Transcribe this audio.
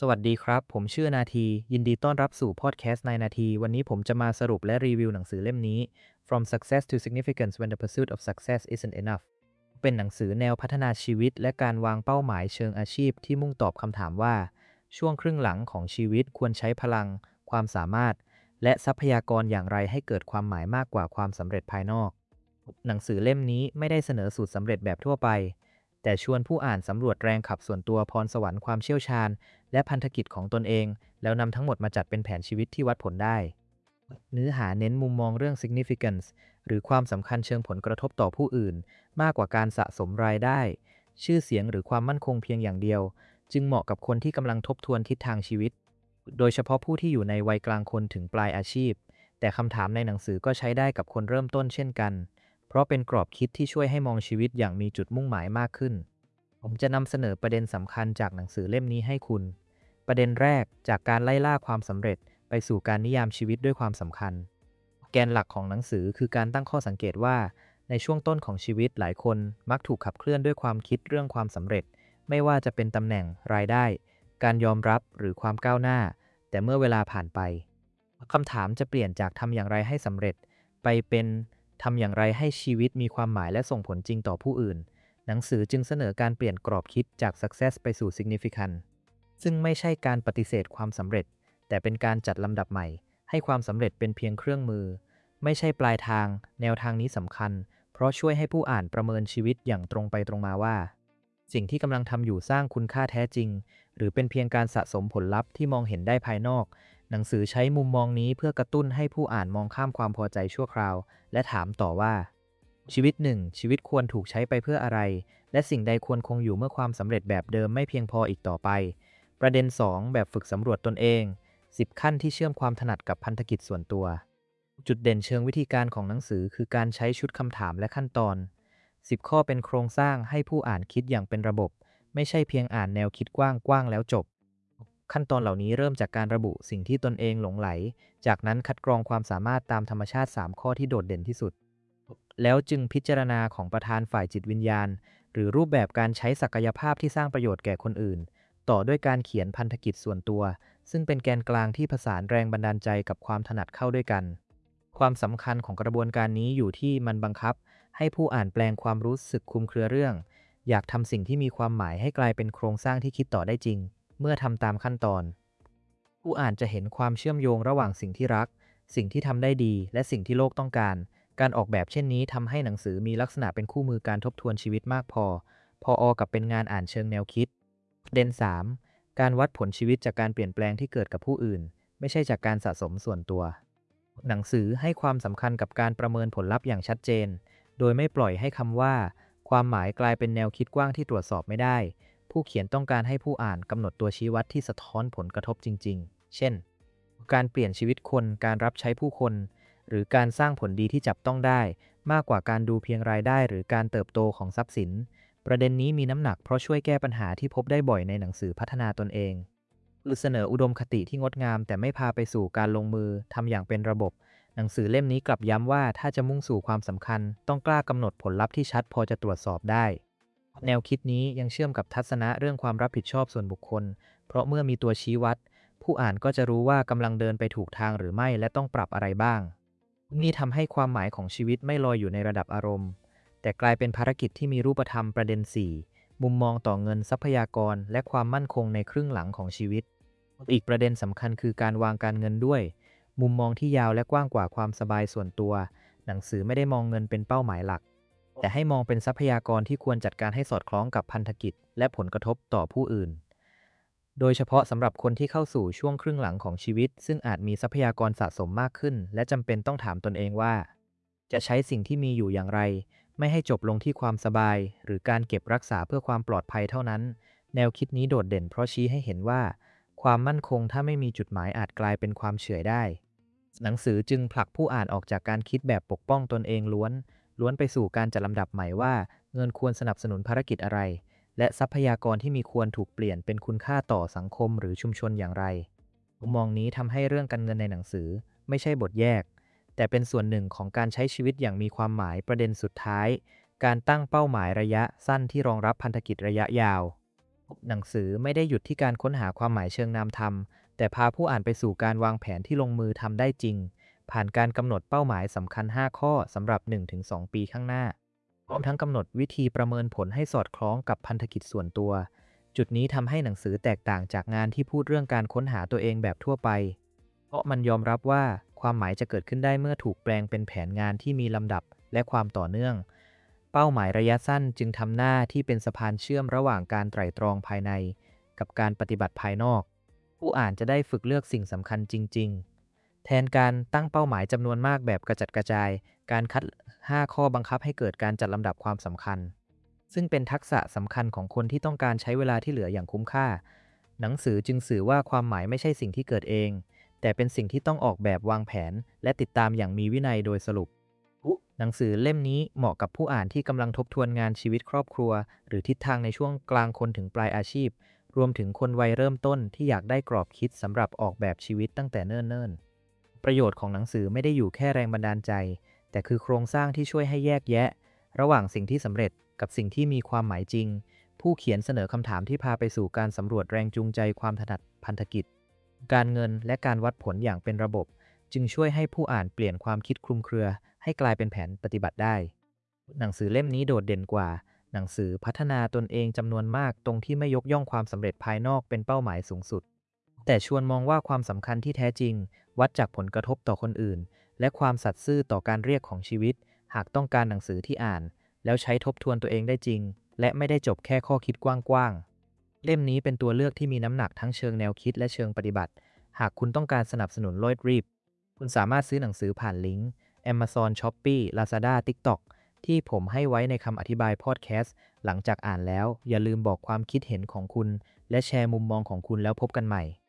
สวัสดีครับผมชื่อนาทียินดีต้อนรับสู่พอดแคสต์ในนาทีวันนี้ผมจะมาสรุปและรีวิวหนังสือเล่มนี้ From Success to Significance When the Pursuit of Success Isn't Enough เป็นหนังสือแนวพัฒนาชีวิตและการวางเป้าหมายเชิงอาชีพที่มุ่งตอบคำถามว่าช่วงครึ่งหลังของชีวิตควรใช้พลังความสามารถและทรัพยากรอย่างไรให้เกิดความหมายมากกว่าความสำเร็จภายนอกหนังสือเล่มนี้ไม่ได้เสนอสูตรสำเร็จแบบทั่วไปแต่ชวนผู้อ่านสำรวจแรงขับส่วนตัวพรสวรรค์ความเชี่ยวชาญและพันธกิจของตนเองแล้วนำทั้งหมดมาจัดเป็นแผนชีวิตที่วัดผลได้เนื้อหาเน้นมุมมองเรื่อง significance หรือความสำคัญเชิงผลกระทบต่อผู้อื่นมากกว่าการสะสมรายได้ชื่อเสียงหรือความมั่นคงเพียงอย่างเดียวจึงเหมาะกับคนที่กำลังทบทวนทิศทางชีวิตโดยเฉพาะผู้ที่อยู่ในวัยกลางคนถึงปลายอาชีพแต่คำถามในหนังสือก็ใช้ได้กับคนเริ่มต้นเช่นกันเพราะเป็นกรอบคิดที่ช่วยให้มองชีวิตอย่างมีจุดมุ่งหมายมากขึ้นผมจะนำเสนอประเด็นสำคัญจากหนังสือเล่มนี้ให้คุณประเด็นแรกจากการไล่ล่าความสำเร็จไปสู่การนิยามชีวิตด้วยความสำคัญแกนหลักของหนังสือคือการตั้งข้อสังเกตว่าในช่วงต้นของชีวิตหลายคนมักถูกขับเคลื่อนด้วยความคิดเรื่องความสำเร็จไม่ว่าจะเป็นตำแหน่งรายได้การยอมรับหรือความก้าวหน้าแต่เมื่อเวลาผ่านไปคำถามจะเปลี่ยนจากทำอย่างไรให้สำเร็จไปเป็นทำอย่างไรให้ชีวิตมีความหมายและส่งผลจริงต่อผู้อื่นหนังสือจึงเสนอการเปลี่ยนกรอบคิดจาก success ไปสู่ significant ซึ่งไม่ใช่การปฏิเสธความสำเร็จแต่เป็นการจัดลำดับใหม่ให้ความสำเร็จเป็นเพียงเครื่องมือไม่ใช่ปลายทางแนวทางนี้สำคัญเพราะช่วยให้ผู้อ่านประเมินชีวิตอย่างตรงไปตรงมาว่าสิ่งที่กำลังทำอยู่สร้างคุณค่าแท้จริงหรือเป็นเพียงการสะสมผลลัพธ์ที่มองเห็นได้ภายนอกหนังสือใช้มุมมองนี้เพื่อกระตุ้นให้ผู้อ่านมองข้ามความพอใจชั่วคราวและถามต่อว่าชีวิตหนึ่งชีวิตควรถูกใช้ไปเพื่ออะไรและสิ่งใดควรคงอยู่เมื่อความสำเร็จแบบเดิมไม่เพียงพออีกต่อไปประเด็น2แบบฝึกสำรวจตนเอง10ขั้นที่เชื่อมความถนัดกับพันธกิจส่วนตัวจุดเด่นเชิงวิธีการของหนังสือคือการใช้ชุดคำถามและขั้นตอน10ข้อเป็นโครงสร้างให้ผู้อ่านคิดอย่างเป็นระบบไม่ใช่เพียงอ่านแนวคิดกว้างๆแล้วจบขั้นตอนเหล่านี้เริ่มจากการระบุสิ่งที่ตนเองหลงไหลจากนั้นคัดกรองความสามารถตามธรรมชาติ3ข้อที่โดดเด่นที่สุดแล้วจึงพิจารณาของประธานฝ่ายจิตวิญญาณหรือรูปแบบการใช้ศักยภาพที่สร้างประโยชน์แก่คนอื่นต่อด้วยการเขียนพันธกิจส่วนตัวซึ่งเป็นแกนกลางที่ผสานแรงบันดาลใจกับความถนัดเข้าด้วยกันความสำคัญของกระบวนการนี้อยู่ที่มันบังคับให้ผู้อ่านแปลงความรู้สึกคลุมเครือเรื่องอยากทำสิ่งที่มีความหมายให้กลายเป็นโครงสร้างที่คิดต่อได้จริงเมื่อทำตามขั้นตอนผู้อ่านจะเห็นความเชื่อมโยงระหว่างสิ่งที่รักสิ่งที่ทำได้ดีและสิ่งที่โลกต้องการออกแบบเช่นนี้ทำให้หนังสือมีลักษณะเป็นคู่มือการทบทวนชีวิตมากพอกับเป็นงานอ่านเชิงแนวคิดประเด็น3การวัดผลชีวิตจากการเปลี่ยนแปลงที่เกิดกับผู้อื่นไม่ใช่จากการสะสมส่วนตัวหนังสือให้ความสำคัญกับการประเมินผลลัพธ์อย่างชัดเจนโดยไม่ปล่อยให้คำว่าความหมายกลายเป็นแนวคิดกว้างที่ตรวจสอบไม่ได้ผู้เขียนต้องการให้ผู้อ่านกำหนดตัวชี้วัดที่สะท้อนผลกระทบจริงๆเช่นการเปลี่ยนชีวิตคนการรับใช้ผู้คนหรือการสร้างผลดีที่จับต้องได้มากกว่าการดูเพียงรายได้หรือการเติบโตของทรัพย์สินประเด็นนี้มีน้ำหนักเพราะช่วยแก้ปัญหาที่พบได้บ่อยในหนังสือพัฒนาตนเองหรือเสนออุดมคติที่งดงามแต่ไม่พาไปสู่การลงมือทำอย่างเป็นระบบหนังสือเล่มนี้กลับย้ำว่าถ้าจะมุ่งสู่ความสำคัญต้องกล้ากำหนดผลลัพธ์ที่ชัดพอจะตรวจสอบได้แนวคิดนี้ยังเชื่อมกับทัศนะเรื่องความรับผิดชอบส่วนบุคคลเพราะเมื่อมีตัวชี้วัดผู้อ่านก็จะรู้ว่ากำลังเดินไปถูกทางหรือไม่และต้องปรับอะไรบ้างนี่ทำให้ความหมายของชีวิตไม่ลอยอยู่ในระดับอารมณ์แต่กลายเป็นภารกิจที่มีรูปธรรมประเด็น4มุมมองต่อเงินทรัพยากรและความมั่นคงในครึ่งหลังของชีวิตอีกประเด็นสำคัญคือการวางการเงินด้วยมุมมองที่ยาวและกว้างกว่าความสบายส่วนตัวหนังสือไม่ได้มองเงินเป็นเป้าหมายหลักแต่ให้มองเป็นทรัพยากรที่ควรจัดการให้สอดคล้องกับพันธกิจและผลกระทบต่อผู้อื่นโดยเฉพาะสำหรับคนที่เข้าสู่ช่วงครึ่งหลังของชีวิตซึ่งอาจมีทรัพยากรสะสมมากขึ้นและจำเป็นต้องถามตนเองว่าจะใช้สิ่งที่มีอยู่อย่างไรไม่ให้จบลงที่ความสบายหรือการเก็บรักษาเพื่อความปลอดภัยเท่านั้นแนวคิดนี้โดดเด่นเพราะชี้ให้เห็นว่าความมั่นคงถ้าไม่มีจุดหมายอาจกลายเป็นความเฉื่อยได้หนังสือจึงผลักผู้อ่านออกจากการคิดแบบปกป้องตนเองล้วนไปสู่การจัดลำดับใหม่ว่าเงินควรสนับสนุนภารกิจอะไรและทรัพยากรที่มีควรถูกเปลี่ยนเป็นคุณค่าต่อสังคมหรือชุมชนอย่างไรมุมมองนี้ทำให้เรื่องการเงินในหนังสือไม่ใช่บทแยกแต่เป็นส่วนหนึ่งของการใช้ชีวิตอย่างมีความหมายประเด็นสุดท้ายการตั้งเป้าหมายระยะสั้นที่รองรับพันธกิจระยะยาวหนังสือไม่ได้หยุดที่การค้นหาความหมายเชิงนามธรรมแต่พาผู้อ่านไปสู่การวางแผนที่ลงมือทำได้จริงผ่านการกำหนดเป้าหมายสำคัญ5ข้อสำหรับ 1-2 ปีข้างหน้าพร้อมทั้งกำหนดวิธีประเมินผลให้สอดคล้องกับพันธกิจส่วนตัวจุดนี้ทำให้หนังสือแตกต่างจากงานที่พูดเรื่องการค้นหาตัวเองแบบทั่วไปเพราะมันยอมรับว่าความหมายจะเกิดขึ้นได้เมื่อถูกแปลงเป็นแผนงานที่มีลำดับและความต่อเนื่องเป้าหมายระยะสั้นจึงทำหน้าที่เป็นสะพานเชื่อมระหว่างการไตร่ตรองภายในกับการปฏิบัติภายนอกผู้อ่านจะได้ฝึกเลือกสิ่งสำคัญจริงๆแทนการตั้งเป้าหมายจำนวนมากแบบกระจัดกระจายการคัด5ข้อบังคับให้เกิดการจัดลำดับความสำคัญซึ่งเป็นทักษะสำคัญของคนที่ต้องการใช้เวลาที่เหลืออย่างคุ้มค่าหนังสือจึงสื่อว่าความหมายไม่ใช่สิ่งที่เกิดเองแต่เป็นสิ่งที่ต้องออกแบบวางแผนและติดตามอย่างมีวินัยโดยสรุปหนังสือเล่มนี้เหมาะกับผู้อ่านที่กำลังทบทวนงานชีวิตครอบครัวหรือทิศทางในช่วงกลางคนถึงปลายอาชีพรวมถึงคนวัยเริ่มต้นที่อยากได้กรอบคิดสำหรับออกแบบชีวิตตั้งแต่เนิ่นๆประโยชน์ของหนังสือไม่ได้อยู่แค่แรงบันดาลใจแต่คือโครงสร้างที่ช่วยให้แยกแยะระหว่างสิ่งที่สำเร็จกับสิ่งที่มีความหมายจริงผู้เขียนเสนอคำถามที่พาไปสู่การสำรวจแรงจูงใจความถนัดพันธกิจการเงินและการวัดผลอย่างเป็นระบบจึงช่วยให้ผู้อ่านเปลี่ยนความคิดคลุมเครือให้กลายเป็นแผนปฏิบัติได้หนังสือเล่มนี้โดดเด่นกว่าหนังสือพัฒนาตนเองจำนวนมากตรงที่ไม่ยกย่องความสำเร็จภายนอกเป็นเป้าหมายสูงสุดแต่ชวนมองว่าความสำคัญที่แท้จริงวัดจากผลกระทบต่อคนอื่นและความสัตย์ซื่อต่อการเรียกของชีวิตหากต้องการหนังสือที่อ่านแล้วใช้ทบทวนตัวเองได้จริงและไม่ได้จบแค่ข้อคิดกว้างๆเล่มนี้เป็นตัวเลือกที่มีน้ำหนักทั้งเชิงแนวคิดและเชิงปฏิบัติหากคุณต้องการสนับสนุนโลดรีบคุณสามารถซื้อหนังสือผ่านลิงก์ Amazon Shopee Lazada TikTok ที่ผมให้ไว้ในคำอธิบายพอดแคสต์หลังจากอ่านแล้วอย่าลืมบอกความคิดเห็นของคุณและแชร์มุมมองของคุณแล้วพบกันใหม่